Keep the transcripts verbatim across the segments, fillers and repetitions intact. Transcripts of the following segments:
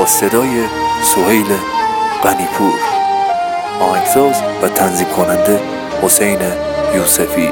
صدای سهیل غنیپور، آهنگساز و تنظیم کننده حسین یوسفی.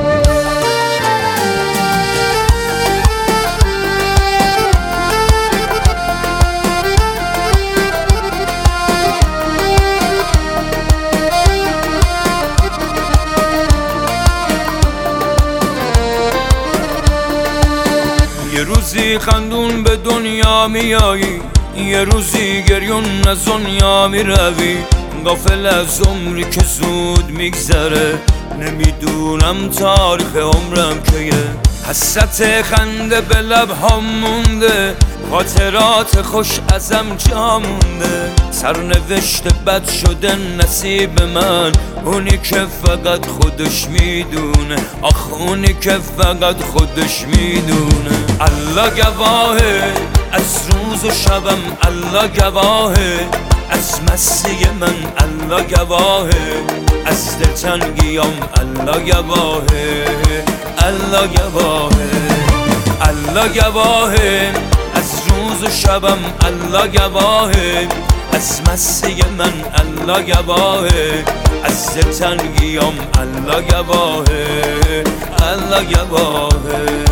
یه روزی خندون به دنیا میایی، یه روزی گریون از دنیا میروی. غافل از عمری که زود میگذره، نمیدونم تاریخ عمرم کیه. حسرت خنده به لبهام مونده، خاطرات خوش ازم جا مونده. سرنوشت بد شده نصیب من، اونی که فقط خودش میدونه. آخ اونی که فقط خودش میدونه. الله گواهه از روز و شبم، الله گواهه از مستی من، الله گواهه از دلتنگیام، الله گواهه الله گواهه الله گواهه از روز و شبم، الله گواهه از مستی من، الله گواهه از دلتنگیام، الله گواهه الله گواهه.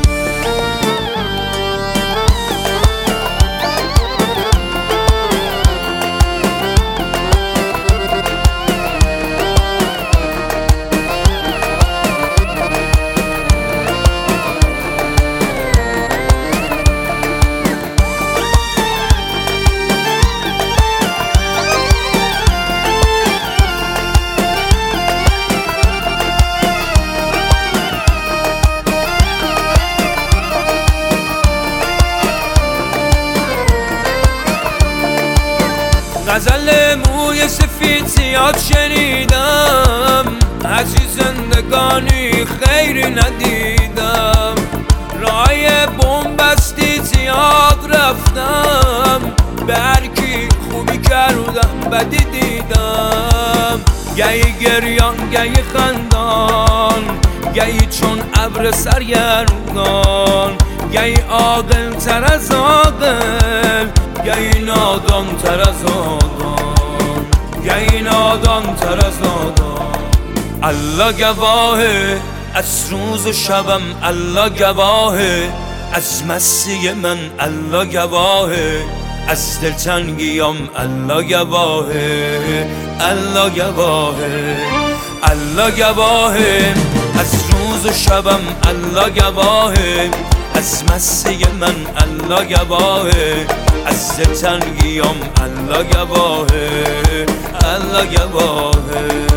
غزل موی سفید زیاد شنیدم، هرچی زندگانی خیری ندیدم. رای بومبستی زیاد رفتم، به هرکی خوبی کردم بدی دیدم. گهی گریان گهی خندان، گهی چون ابر سرگردان. گهی عاقل تر از عاقل، گهی نادان تر از نادان، گهی نادان تر از نادان. الله گواهه از روز و شبم، الله گواهه از مستی من، الله گواهه از دلتنگیام، الله گواهه الله گواهه الله گواهه از روز و شبم، الله گواهه از مستی من، الله گواهه از دلتنگیام، الله گواهه الله گواهه.